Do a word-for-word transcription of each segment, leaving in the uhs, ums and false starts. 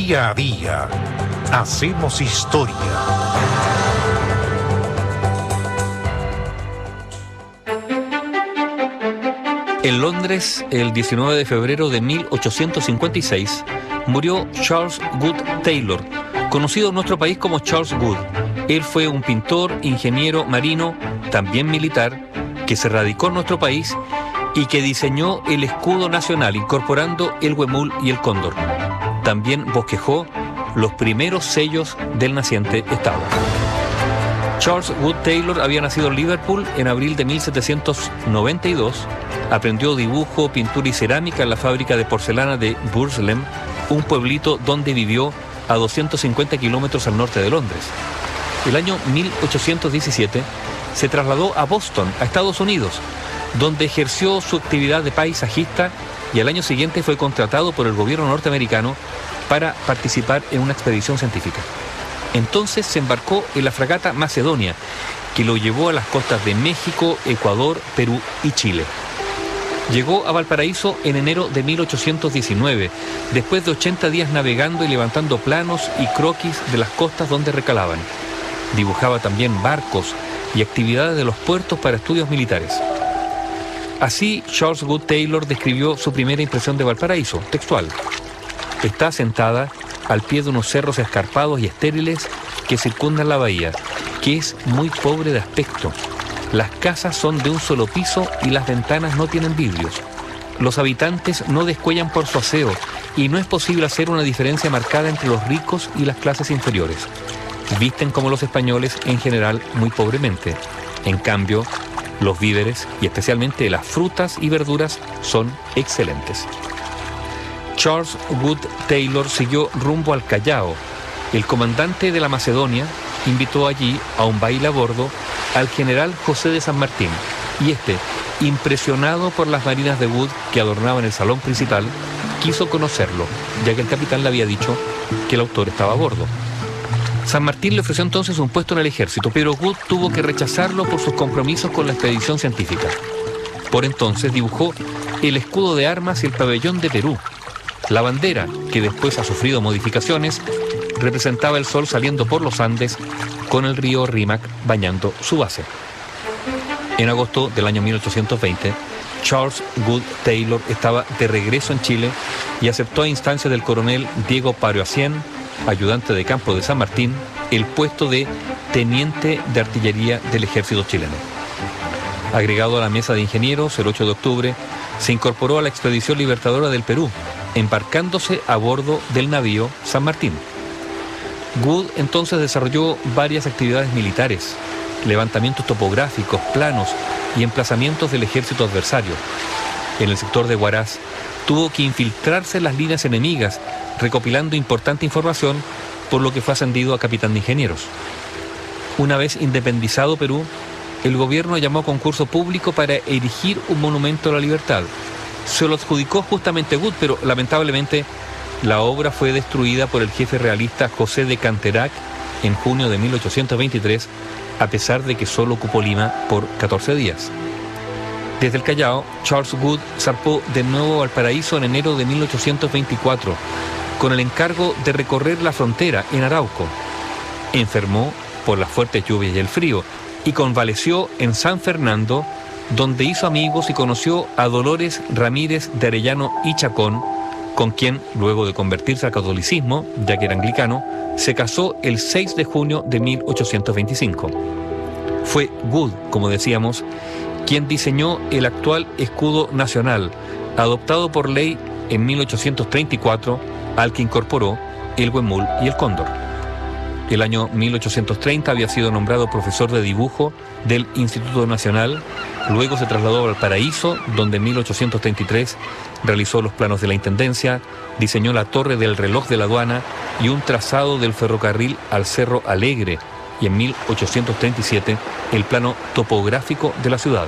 Día a día hacemos historia. En Londres, el diecinueve de febrero de mil ochocientos cincuenta y seis, murió Charles Good Taylor, conocido en nuestro país como Charles Good. Él fue un pintor, ingeniero marino, también militar, que se radicó en nuestro país y que diseñó el escudo nacional incorporando el huemul y el cóndor. También bosquejó los primeros sellos del naciente Estado. Charles Good Taylor había nacido en Liverpool en abril de mil setecientos noventa y dos. Aprendió dibujo, pintura y cerámica en la fábrica de porcelana de Burslem, un pueblito donde vivió a doscientos cincuenta kilómetros al norte de Londres. El año mil ochocientos diecisiete se trasladó a Boston, a Estados Unidos, donde ejerció su actividad de paisajista y al año siguiente fue contratado por el gobierno norteamericano para participar en una expedición científica. Entonces se embarcó en la fragata Macedonia, que lo llevó a las costas de México, Ecuador, Perú y Chile. Llegó a Valparaíso en enero de mil ochocientos diecinueve, después de ochenta días navegando y levantando planos y croquis de las costas donde recalaban. Dibujaba también barcos y actividades de los puertos para estudios militares. Así, Charles Good Taylor describió su primera impresión de Valparaíso, textual. Está asentada al pie de unos cerros escarpados y estériles que circundan la bahía, que es muy pobre de aspecto. Las casas son de un solo piso y las ventanas no tienen vidrios. Los habitantes no descuellan por su aseo y no es posible hacer una diferencia marcada entre los ricos y las clases inferiores. Visten como los españoles en general muy pobremente. En cambio, los víveres y especialmente las frutas y verduras son excelentes. Charles Good Taylor siguió rumbo al Callao. El comandante de la Macedonia invitó allí a un baile a bordo al general José de San Martín, y este, impresionado por las marinas de Wood que adornaban el salón principal, quiso conocerlo, ya que el capitán le había dicho que el autor estaba a bordo. San Martín le ofreció entonces un puesto en el ejército, pero Wood tuvo que rechazarlo por sus compromisos con la expedición científica. Por entonces dibujó el escudo de armas y el pabellón de Perú. La bandera, que después ha sufrido modificaciones, representaba el sol saliendo por los Andes con el río Rímac bañando su base. En agosto del año mil ochocientos veinte, Charles Good Taylor estaba de regreso en Chile y aceptó a instancia del coronel Diego Paroacien, ayudante de campo de San Martín, el puesto de teniente de artillería del ejército chileno. Agregado a la mesa de ingenieros el ocho de octubre, se incorporó a la expedición libertadora del Perú, embarcándose a bordo del navío San Martín. Good entonces desarrolló varias actividades militares, levantamientos topográficos, planos y emplazamientos del ejército adversario. En el sector de Huaraz tuvo que infiltrarse en las líneas enemigas, recopilando importante información, por lo que fue ascendido a capitán de ingenieros. Una vez independizado Perú, el gobierno llamó a concurso público para erigir un monumento a la libertad. Se lo adjudicó justamente Good, pero lamentablemente la obra fue destruida por el jefe realista José de Canterac en junio de mil ochocientos veintitrés, a pesar de que solo ocupó Lima por catorce días. Desde el Callao, Charles Good zarpó de nuevo a Valparaíso en enero de mil ochocientos veinticuatro, con el encargo de recorrer la frontera en Arauco. Enfermó por las fuertes lluvias y el frío y convaleció en San Fernando, donde hizo amigos y conoció a Dolores Ramírez de Arellano y Chacón, con quien, luego de convertirse al catolicismo, ya que era anglicano, se casó el seis de junio de mil ochocientos veinticinco. Fue Good, como decíamos, quien diseñó el actual escudo nacional, adoptado por ley en mil ochocientos treinta y cuatro, al que incorporó el huemul y el cóndor. El año mil ochocientos treinta había sido nombrado profesor de dibujo del Instituto Nacional, luego se trasladó a Valparaíso, donde en mil ochocientos treinta y tres realizó los planos de la Intendencia, diseñó la torre del reloj de la aduana y un trazado del ferrocarril al Cerro Alegre, y en mil ochocientos treinta y siete el plano topográfico de la ciudad.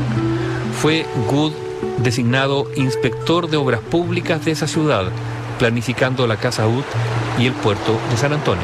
Fue Good designado inspector de obras públicas de esa ciudad, planificando la Casa U T y el puerto de San Antonio.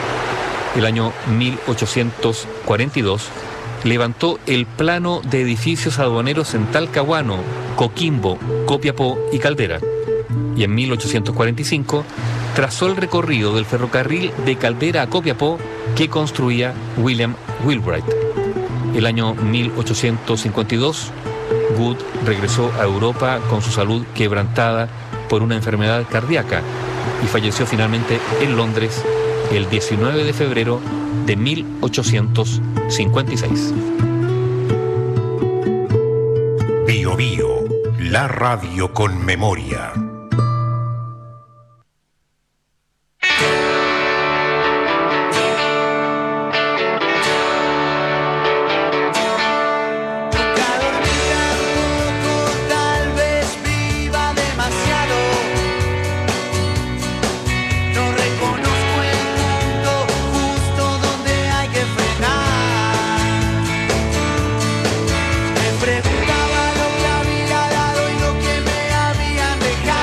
El año mil ochocientos cuarenta y dos levantó el plano de edificios aduaneros en Talcahuano, Coquimbo, Copiapó y Caldera. Y en mil ochocientos cuarenta y cinco trazó el recorrido del ferrocarril de Caldera a Copiapó que construía William Wheelwright. El año mil ochocientos cincuenta y dos, Good regresó a Europa con su salud quebrantada por una enfermedad cardíaca y falleció finalmente en Londres el diecinueve de febrero de mil ochocientos cincuenta y seis. Bio Bio, la radio con memoria. Preguntaba lo que había dado y lo que me habían dejado.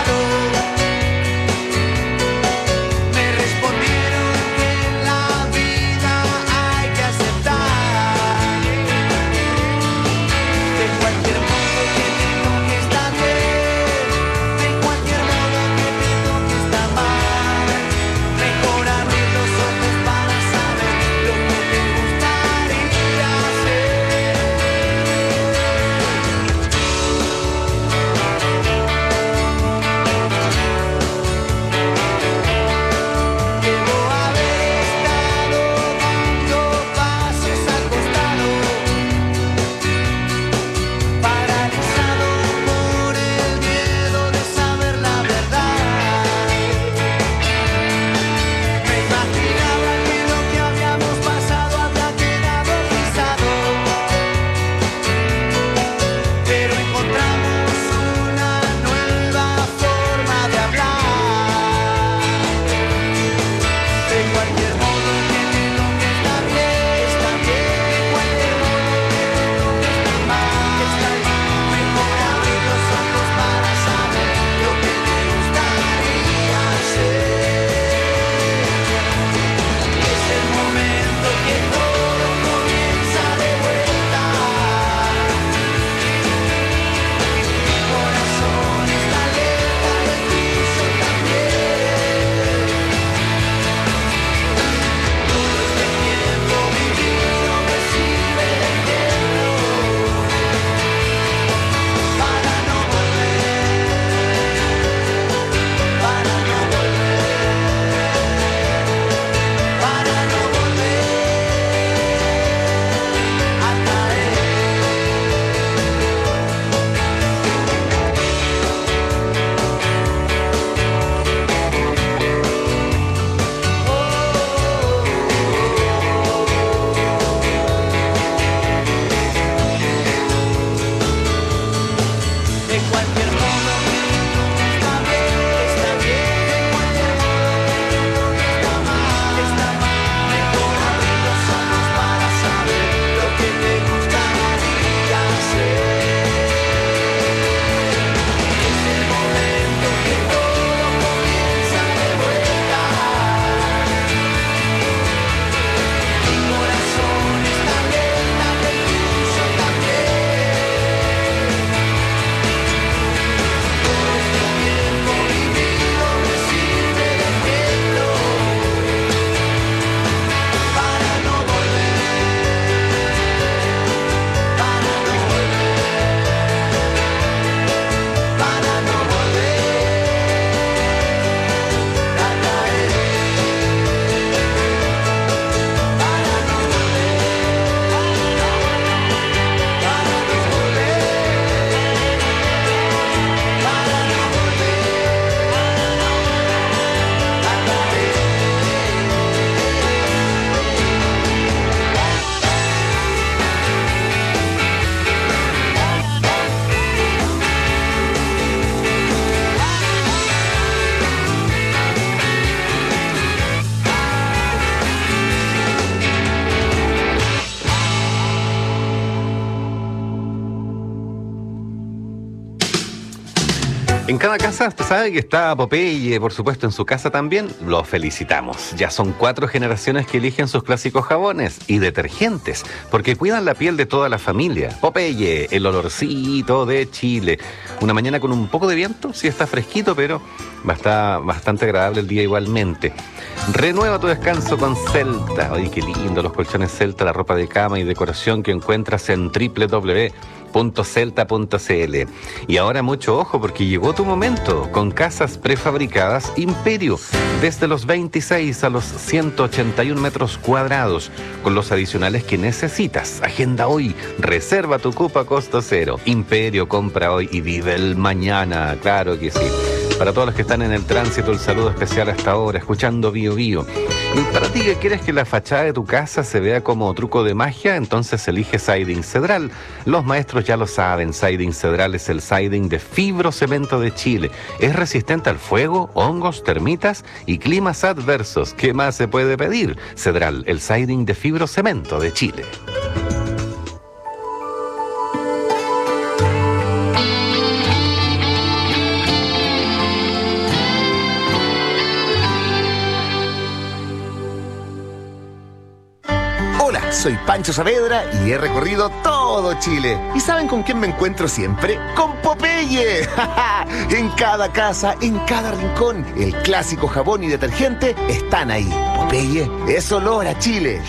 En cada casa, usted sabe que está Popeye, por supuesto, en su casa también. Los felicitamos. Ya son cuatro generaciones que eligen sus clásicos jabones y detergentes, porque cuidan la piel de toda la familia. Popeye, el olorcito de Chile. Una mañana con un poco de viento, sí está fresquito, pero va a estar bastante agradable el día igualmente. Renueva tu descanso con Celta. Ay, qué lindo los colchones Celta, la ropa de cama y decoración que encuentras en doble u doble u doble u punto celta punto c l. Y ahora mucho ojo, porque llegó tu momento con casas prefabricadas Imperio, desde los veintiséis a los ciento ochenta y un metros cuadrados, con los adicionales que necesitas. Agenda hoy, reserva tu cupo a costo cero. Imperio, compra hoy y vive el mañana, claro que sí. Para todos los que están en el tránsito, el saludo especial hasta ahora, escuchando Bio Bio. Y para ti que quieres que la fachada de tu casa se vea como truco de magia, entonces elige Siding Cedral. Los maestros ya lo saben, Siding Cedral es el siding de fibrocemento de Chile. Es resistente al fuego, hongos, termitas y climas adversos. ¿Qué más se puede pedir? Cedral, el siding de fibrocemento de Chile. Soy Pancho Saavedra y he recorrido todo Chile. ¿Y saben con quién me encuentro siempre? ¡Con Popeye! En cada casa, en cada rincón, el clásico jabón y detergente están ahí. Popeye es olor a Chile.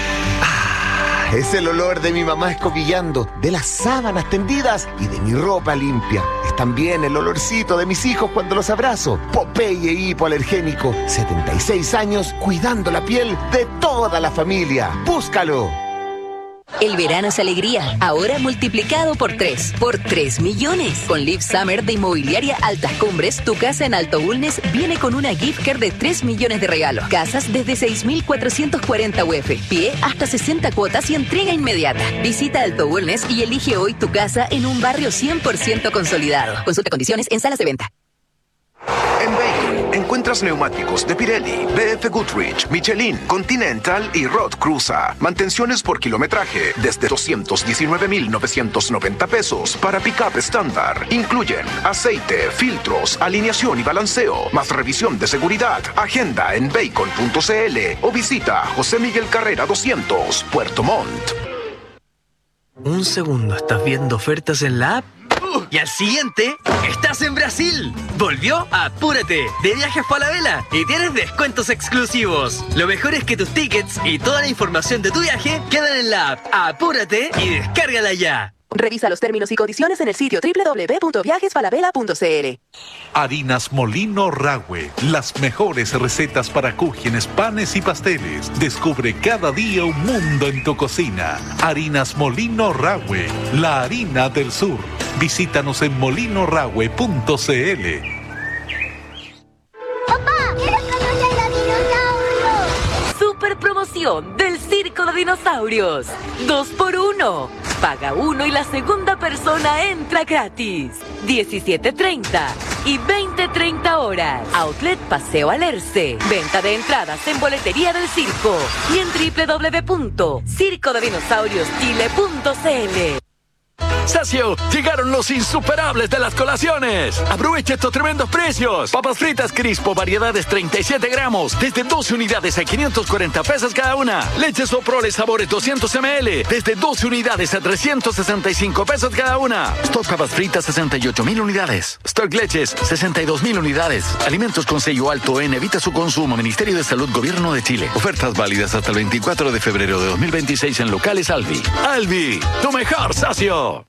Ah, es el olor de mi mamá escobillando, de las sábanas tendidas y de mi ropa limpia. Es también el olorcito de mis hijos cuando los abrazo. Popeye hipoalergénico, setenta y seis años cuidando la piel de toda la familia. ¡Búscalo! El verano es alegría, ahora multiplicado por tres, por tres millones. Con Live Summer de Inmobiliaria Altas Cumbres, tu casa en Alto Bulnes viene con una gift card de tres millones de regalos. Casas desde seis mil cuatrocientos cuarenta U F, pie hasta sesenta cuotas y entrega inmediata. Visita Alto Bulnes y elige hoy tu casa en un barrio cien por ciento consolidado. Consulta condiciones en salas de venta. En Bacon encuentras neumáticos de Pirelli, B F Goodrich, Michelin, Continental y Road Cruza. Mantenciones por kilometraje desde doscientos diecinueve mil novecientos noventa pesos para pick-up estándar. Incluyen aceite, filtros, alineación y balanceo, más revisión de seguridad. Agenda en bacon punto c l o visita José Miguel Carrera doscientos, Puerto Montt. Un segundo, ¿estás viendo ofertas en la app? Y al siguiente, estás en Brasil. Volvió Apúrate, de Viajes Falabella, y tienes descuentos exclusivos. Lo mejor es que tus tickets y toda la información de tu viaje quedan en la app. Apúrate y descárgala ya. Revisa los términos y condiciones en el sitio doble u doble u doble u punto viajes falabella punto c l. Harinas Molino Rahue, las mejores recetas para cúgenes, panes y pasteles. Descubre cada día un mundo en tu cocina. Harinas Molino Rahue, la harina del sur. Visítanos en molino rahue punto c l. ¡Papá! ¡Quiero conocer a dinosaurios! Super promoción del Circo de Dinosaurios. Dos por uno. Paga uno y la segunda persona entra gratis. diecisiete treinta y veinte treinta horas. Outlet Paseo Alerce. Venta de entradas en boletería del circo y en doble u doble u doble u punto circo de dinosaurios chile punto c l. Sacio, llegaron los insuperables de las colaciones. Aprovecha estos tremendos precios. Papas fritas Crispo, variedades treinta y siete gramos, desde doce unidades a quinientos cuarenta pesos cada una. Leche Soprole sabores doscientos mililitros, desde doce unidades a trescientos sesenta y cinco pesos cada una. Stock papas fritas sesenta y ocho mil unidades. Stock leches sesenta y dos mil unidades. Alimentos con sello alto en evita su consumo. Ministerio de Salud, Gobierno de Chile. Ofertas válidas hasta el veinticuatro de febrero de dos mil veintiséis en locales Alvi. Alvi, tu mejor socio.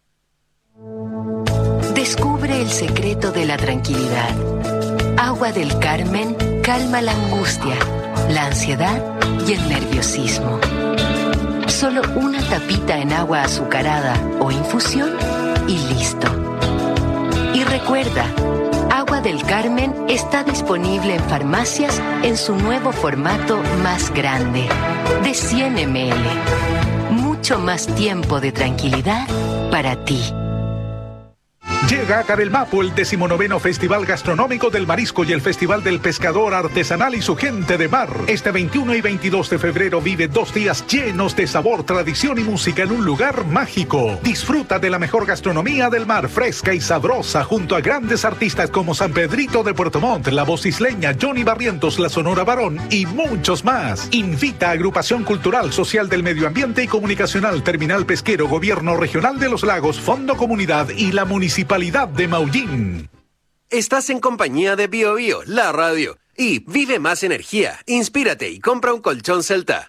Descubre el secreto de la tranquilidad. Agua del Carmen calma la angustia, la ansiedad y el nerviosismo. Solo una tapita en agua azucarada o infusión y listo. Y recuerda, Agua del Carmen está disponible en farmacias en su nuevo formato más grande, de cien mililitros. Mucho más tiempo de tranquilidad para ti. Llega a Carelmapo el decimonoveno Festival Gastronómico del Marisco y el Festival del Pescador Artesanal y su gente de mar. Este veintiuno y veintidós de febrero vive dos días llenos de sabor, tradición y música en un lugar mágico. Disfruta de la mejor gastronomía del mar, fresca y sabrosa, junto a grandes artistas como San Pedrito de Puerto Montt, La Voz Isleña, Johnny Barrientos, La Sonora Varón y muchos más. Invita a Agrupación Cultural, Social del Medio Ambiente y Comunicacional, Terminal Pesquero, Gobierno Regional de los Lagos, Fondo Comunidad y la Municipalidad de Maullín. Estás en compañía de Bio Bio, la radio. Y vive más energía, inspírate y compra un colchón Celta.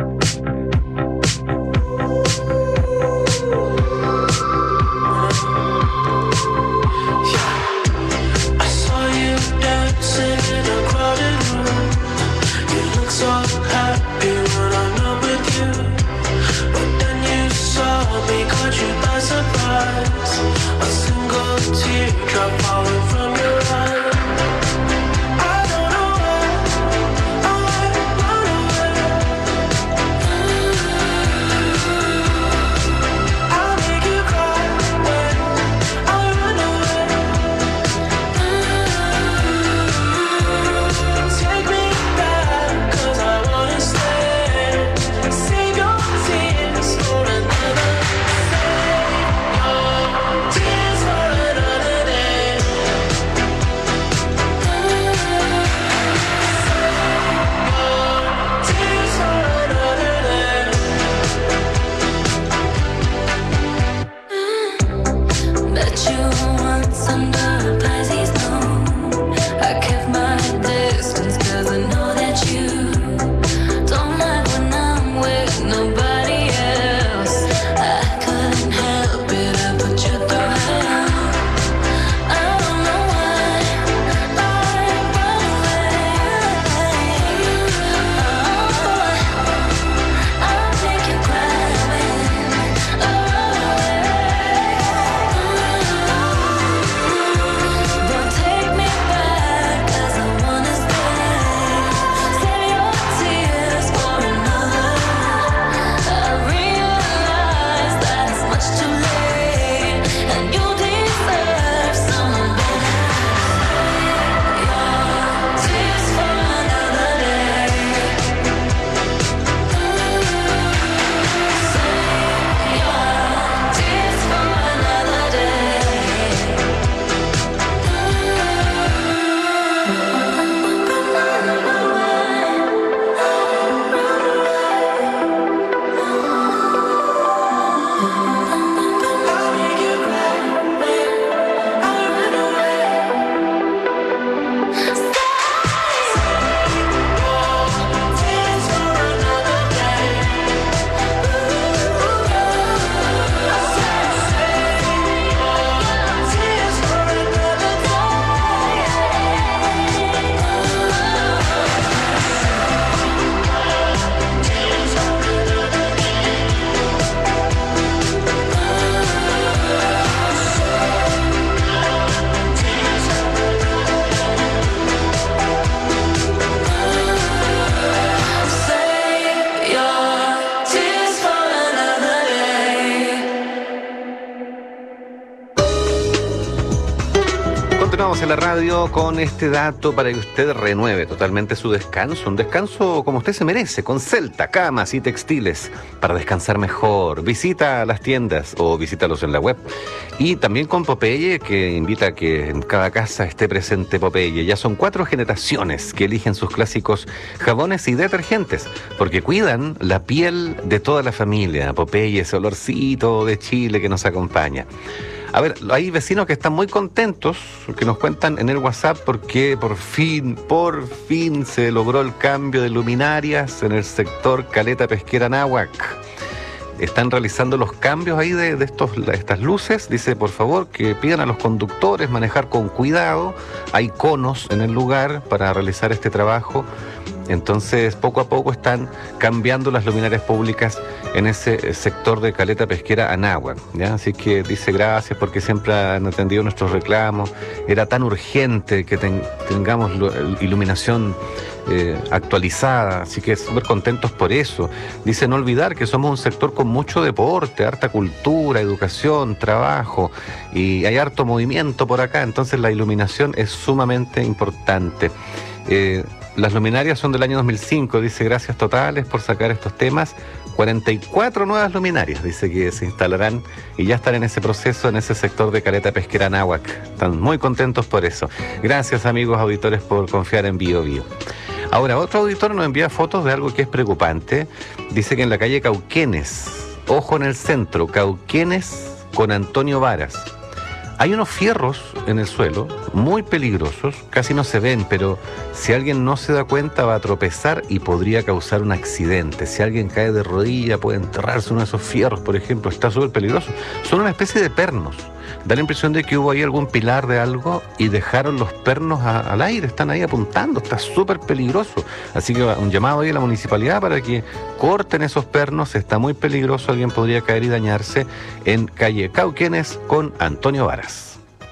Teardrop falling from your eye. I don't know why I run away. I'll make you cry when I run away. Take me back, 'cause I wanna stay. Save your tears for another. Save your tears for another day. Tears for another day. Bet you once under Pisces moon I kept my distance 'cause I know that you don't like when I'm with nobody else. I couldn't help it, I put you through. I don't know why I run away. Oh, I'll make you cry when I run away. Don't take me back 'cause I wanna stay. Save your tears for another. I realize that it's much too late, and you deserve someone better. Your tears for another day. Save your tears for another Save your tears for another day. Continuamos en la radio con este dato para que usted renueve totalmente su descanso. Un descanso como usted se merece, con Celta, camas y textiles para descansar mejor. Visita las tiendas o visítalos en la web. Y también con Popeye, que invita a que en cada casa esté presente Popeye. Ya son cuatro generaciones que eligen sus clásicos jabones y detergentes, porque cuidan la piel de toda la familia. Popeye, ese olorcito de Chile que nos acompaña. A ver, hay vecinos que están muy contentos, que nos cuentan en el WhatsApp porque por fin, por fin se logró el cambio de luminarias en el sector Caleta Pesquera Náhuac. Están realizando los cambios ahí de, de, estos, de estas luces. Dice, por favor, que pidan a los conductores manejar con cuidado. Hay conos en el lugar para realizar este trabajo. Entonces, poco a poco están cambiando las luminarias públicas en ese sector de Caleta Pesquera, Anáhuac, ¿ya? Así que dice gracias porque siempre han atendido nuestros reclamos. Era tan urgente que ten, tengamos iluminación eh, actualizada, así que súper contentos por eso. Dice no olvidar que somos un sector con mucho deporte, harta cultura, educación, trabajo, y hay harto movimiento por acá, entonces la iluminación es sumamente importante. Eh, Las luminarias son del año dos mil cinco, dice gracias totales por sacar estos temas. cuarenta y cuatro nuevas luminarias, dice que se instalarán y ya están en ese proceso en ese sector de Caleta Pesquera, Anáhuac. Están muy contentos por eso. Gracias, amigos auditores, por confiar en Bio Bio. Ahora, otro auditor nos envía fotos de algo que es preocupante. Dice que en la calle Cauquenes, ojo en el centro, Cauquenes con Antonio Varas, hay unos fierros en el suelo, muy peligrosos, casi no se ven, pero si alguien no se da cuenta va a tropezar y podría causar un accidente. Si alguien cae de rodilla puede enterrarse uno de esos fierros, por ejemplo, está súper peligroso. Son una especie de pernos. Da la impresión de que hubo ahí algún pilar de algo y dejaron los pernos a, al aire, están ahí apuntando, está súper peligroso. Así que un llamado ahí a la municipalidad para que corten esos pernos, está muy peligroso, alguien podría caer y dañarse en calle Cauquenes con Antonio Varas.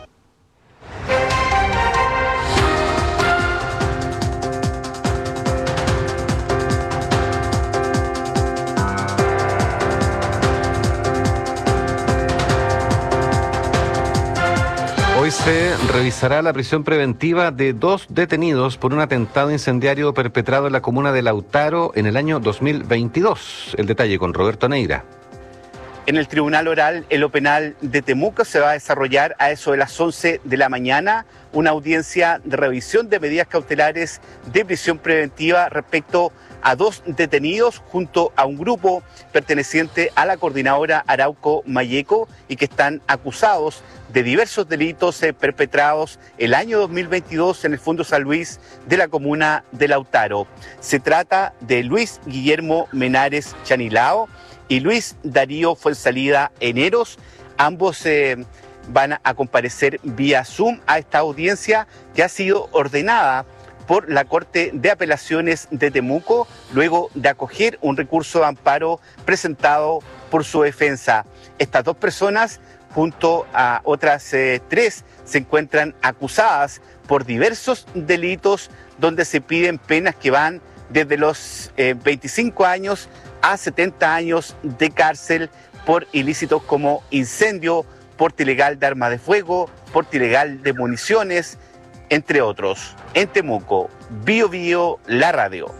Hoy se revisará la prisión preventiva de dos detenidos por un atentado incendiario perpetrado en la comuna de Lautaro en el año dos mil veintidós. El detalle con Roberto Neira. En el Tribunal Oral en lo Penal de Temuco se va a desarrollar a eso de las once de la mañana una audiencia de revisión de medidas cautelares de prisión preventiva respecto a dos detenidos junto a un grupo perteneciente a la coordinadora Arauco Mayeco y que están acusados de diversos delitos eh, perpetrados el año dos mil veintidós en el Fondo San Luis de la comuna de Lautaro. Se trata de Luis Guillermo Menares Chanilao y Luis Darío Fuensalida Eneros. Ambos eh, van a comparecer vía Zoom a esta audiencia que ha sido ordenada por la Corte de Apelaciones de Temuco, luego de acoger un recurso de amparo presentado por su defensa. Estas dos personas, junto a otras eh, tres, se encuentran acusadas por diversos delitos donde se piden penas que van desde los eh, veinticinco años a setenta años de cárcel por ilícitos como incendio, porte ilegal de arma de fuego, porte ilegal de municiones, entre otros. En Temuco, Bio Bio, la radio.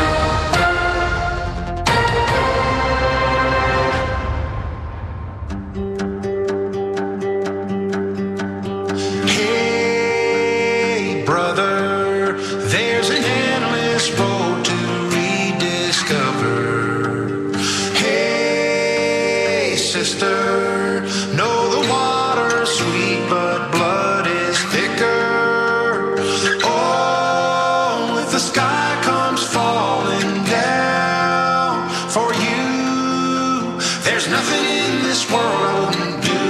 Hey, brother, there's an endless road to rediscover. Hey, sister, know the water's sweet, but blood is thicker. Oh, if the sky comes falling down for you, there's nothing in this world I wouldn't do.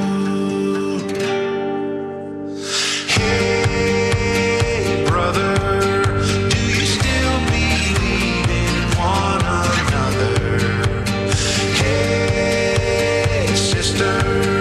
Hey, brother, do you still believe in one another? Hey, sister,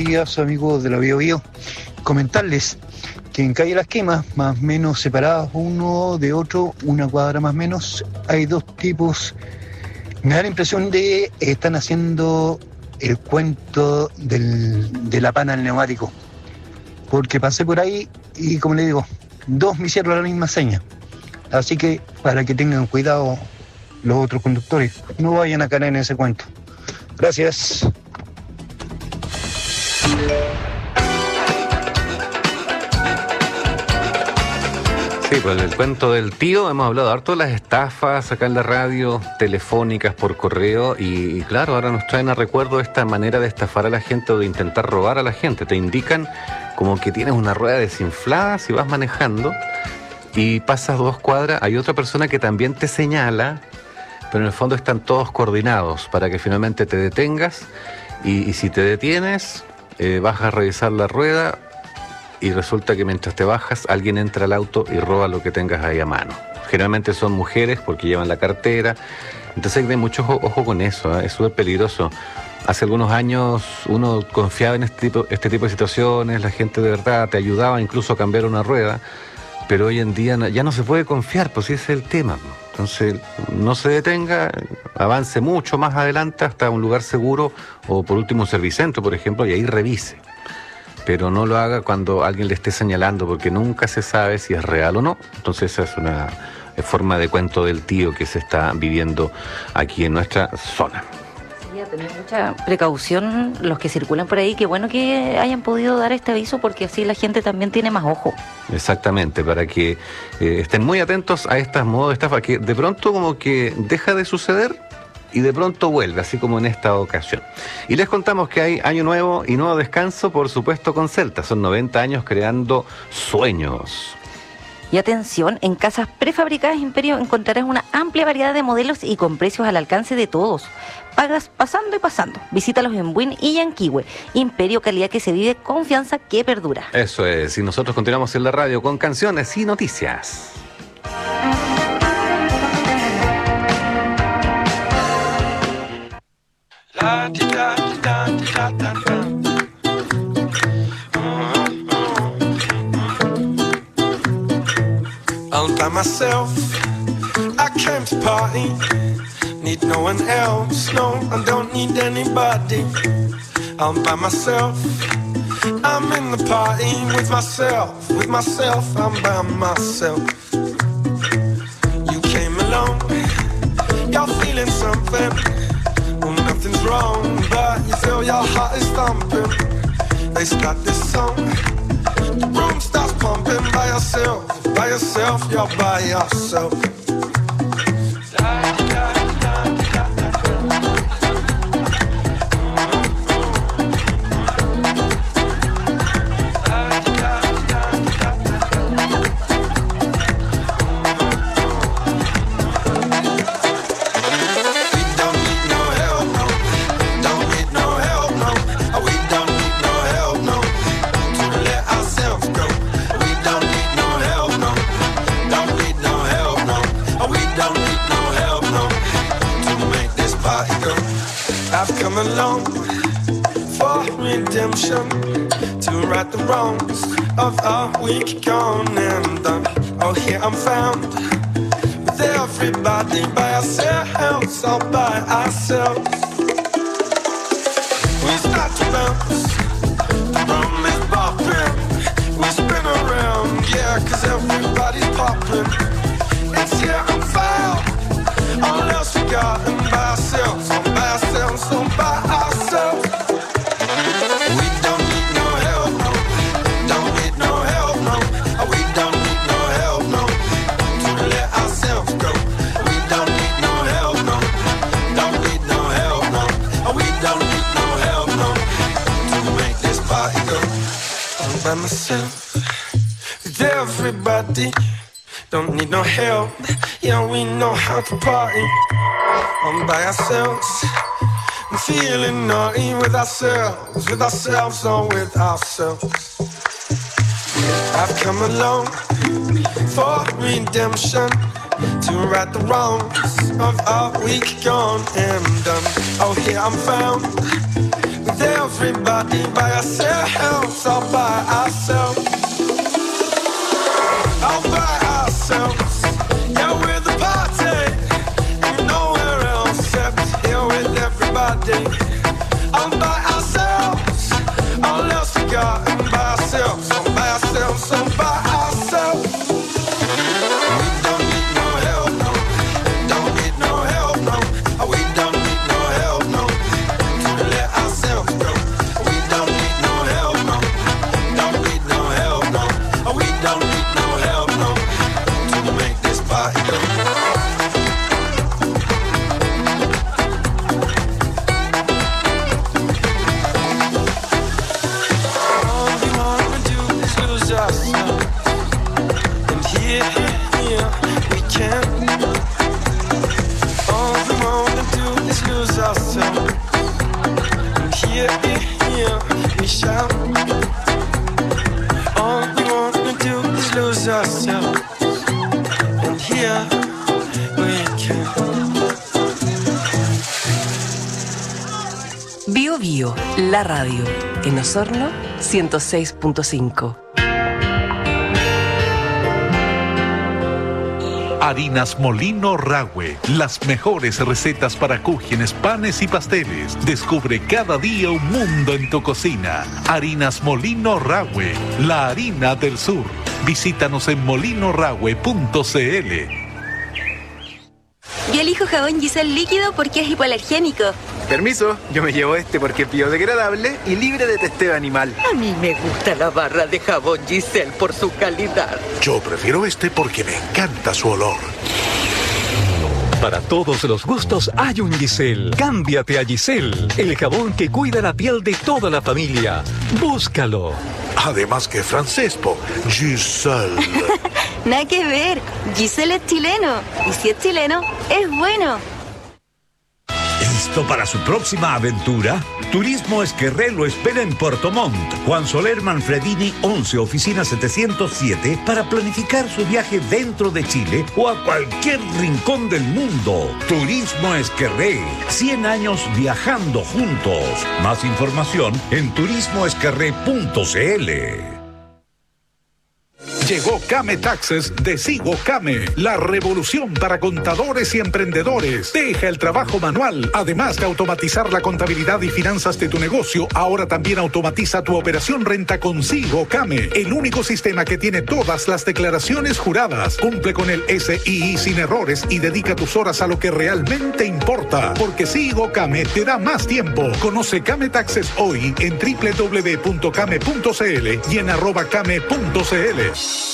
días, amigos de la Bio Bio. Comentarles que en calle Las Quemas, más o menos separadas uno de otro, una cuadra más o menos, hay dos tipos. Me da la impresión de que están haciendo el cuento del, de la pana al neumático. Porque pasé por ahí y, como le digo, dos me hicieron la misma seña. Así que, para que tengan cuidado los otros conductores, no vayan a caer en ese cuento. Gracias. Sí, pues el cuento del tío, hemos hablado harto de las estafas acá en la radio, telefónicas por correo, y, y claro, ahora nos traen a recuerdo esta manera de estafar a la gente o de intentar robar a la gente. Te indican como que tienes una rueda desinflada si vas manejando y pasas dos cuadras, hay otra persona que también te señala, pero en el fondo están todos coordinados para que finalmente te detengas y, y si te detienes, eh, vas a revisar la rueda y resulta que mientras te bajas, alguien entra al auto y roba lo que tengas ahí a mano. Generalmente son mujeres porque llevan la cartera, entonces hay que tener mucho ojo, ojo con eso, ¿eh? Es súper peligroso. Hace algunos años uno confiaba en este tipo, este tipo de situaciones, la gente de verdad te ayudaba incluso a cambiar una rueda, pero hoy en día ya no se puede confiar, pues ese es el tema. Entonces no se detenga, avance mucho más adelante hasta un lugar seguro o por último un servicentro, por ejemplo, y ahí revise. Pero no lo haga cuando alguien le esté señalando, porque nunca se sabe si es real o no. Entonces esa es una forma de cuento del tío que se está viviendo aquí en nuestra zona. Sí, a tener mucha precaución los que circulan por ahí. Qué bueno que hayan podido dar este aviso, porque así la gente también tiene más ojo. Exactamente, para que eh, estén muy atentos a estas modos de estafa que de pronto como que deja de suceder y de pronto vuelve, así como en esta ocasión. Y les contamos que hay año nuevo y nuevo descanso, por supuesto, con Celta. Son noventa años creando sueños. Y atención, en casas prefabricadas Imperio encontrarás una amplia variedad de modelos y con precios al alcance de todos. Pagas pasando y pasando. Visítalos en Buin y Yanquihue. Imperio, calidad que se vive, confianza que perdura. Eso es, y nosotros continuamos en la radio con canciones y noticias. La di da di da di da da da. All by myself, I came to party. Need no one else, no, I don't need anybody. All by myself, I'm in the party with myself, with myself, I'm by myself. You came along, you're feeling something. Well, nothing's wrong, but you feel your heart is thumping. They start this song, the room starts pumping. By yourself, by yourself, you're by yourself. Come along for redemption, to right the wrongs of our week gone and done. Oh, here I'm found with everybody by ourselves, all by ourselves. We start to bounce, the room is popping. We spin around, yeah, cause everybody's popping. It's here I'm found, all else forgotten by ourselves, all by ourselves, all by ourselves. We don't need no help, no, don't need no help, no. We don't need no help, no, to let ourselves go. We don't need no help, no, don't need no help, no. We don't need no help, no, to make this party go. I'm by myself, with everybody. Don't need no help, yeah, we know how to party. I'm by ourselves, I'm feeling naughty with ourselves, with ourselves, or with ourselves. I've come along for redemption, to right the wrongs of our week gone and done. Oh, here I'm found with with everybody by ourselves, all by ourselves. All by ourselves. Yeah, we're the party, and nowhere else except here with everybody. All by ourselves, all else we got, and by ourselves, all by ourselves, all by ourselves. We don't need no help, no. Don't need no help, no. We don't need no help, no. To let ourselves go. We don't need no help, no. Don't need no help, no. We don't need no help, no. To make this party go. All we wanna do is lose ourselves. And here, here, we can't. All we wanna do is lose ourselves. And here, here, we shout. All we wanna do is lose ourselves. And here, we can. Bio Bio, la radio. En Osorno, ciento seis punto cinco. Harinas Molino Rahue, las mejores recetas para cúgenes, panes y pasteles. Descubre cada día un mundo en tu cocina. Harinas Molino Rahue, la harina del sur. Visítanos en molino rahue punto c l. Yo elijo jabón Giselle líquido porque es hipoalergénico. Permiso, yo me llevo este porque es biodegradable y libre de testeo animal. A mí me gusta la barra de jabón Giselle por su calidad. Yo prefiero este porque me encanta su olor. Para todos los gustos hay un Giselle. Cámbiate a Giselle, el jabón que cuida la piel de toda la familia. Búscalo. Además que francés, po. Giselle. Nada que ver. Giselle es chileno. Y si es chileno, es bueno. ¿Listo para su próxima aventura? Turismo Esquerré lo espera en Puerto Montt. Juan Soler Manfredini once, oficina setecientos siete, para planificar su viaje dentro de Chile o a cualquier rincón del mundo. Turismo Esquerré, cien años viajando juntos. Más información en turismo esquerré punto c l. Llegó Came Taxes de Sigo Came, la revolución para contadores y emprendedores. Deja el trabajo manual. Además de automatizar la contabilidad y finanzas de tu negocio, ahora también automatiza tu operación renta con Sigo Came, el único sistema que tiene todas las declaraciones juradas. Cumple con el S I I sin errores y dedica tus horas a lo que realmente importa, porque Sigo Came te da más tiempo. Conoce Came Taxes hoy en doble u doble u doble u punto came punto c l y en arroba came punto c l.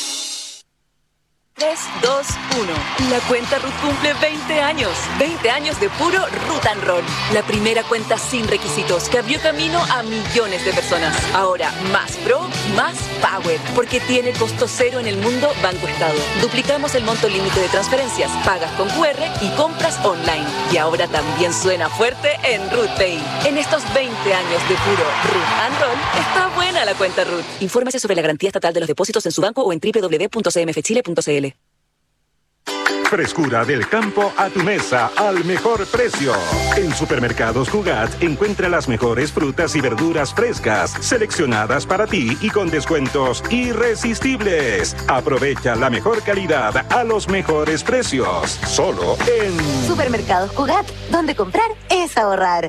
tres, dos, uno. La cuenta Ruth cumple veinte años. veinte años de puro Root and Roll. La primera cuenta sin requisitos que abrió camino a millones de personas. Ahora más pro, más power. Porque tiene costo cero en el mundo Banco Estado. Duplicamos el monto límite de transferencias, pagas con Q R y compras online. Y ahora también suena fuerte en Ruth Pay. En estos veinte años de puro Root and Roll, está buena la cuenta Ruth. Infórmese sobre la garantía estatal de los depósitos en su banco o en doble u doble u doble u punto c m f chile punto c l. Frescura del campo a tu mesa al mejor precio. En Supermercados Cugat encuentra las mejores frutas y verduras frescas, seleccionadas para ti y con descuentos irresistibles. Aprovecha la mejor calidad a los mejores precios. Solo en Supermercados Cugat, donde comprar es ahorrar.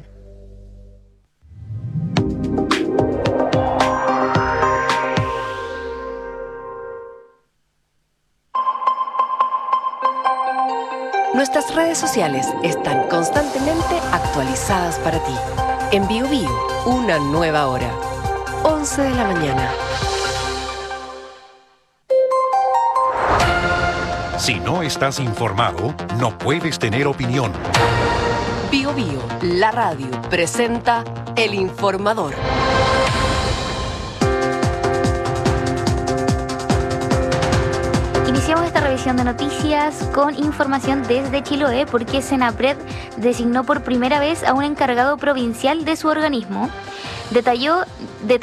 Nuestras redes sociales están constantemente actualizadas para ti. En Bio Bio, una nueva hora. once de la mañana. Si no estás informado, no puedes tener opinión. Bio Bio, la radio, presenta El Informador. Iniciamos esta revisión de noticias con información desde Chiloé porque Senapred designó por primera vez a un encargado provincial de su organismo. Detalló, detalló